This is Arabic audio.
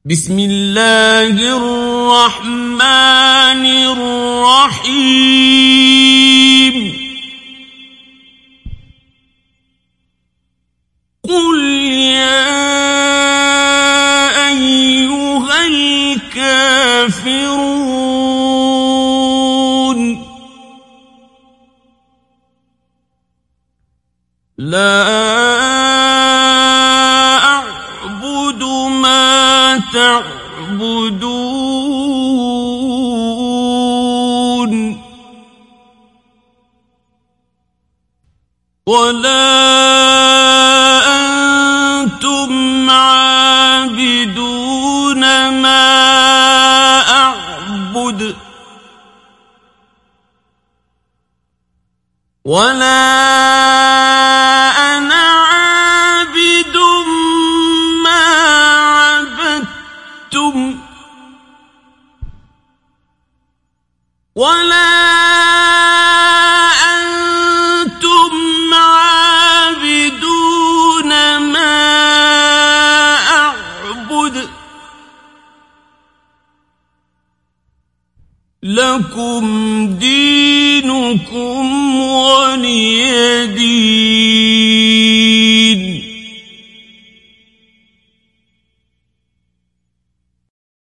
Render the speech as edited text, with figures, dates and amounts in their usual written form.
بسم الله الرحمن الرحيم قل يا أيها الكافرون لا أعبد ما تعبدون ولا أنتم عابدون ما أعبد ولا أنا عابد ما عبدتم ولا أنتم عابدون ما أعبد لكم دينكم ولي دين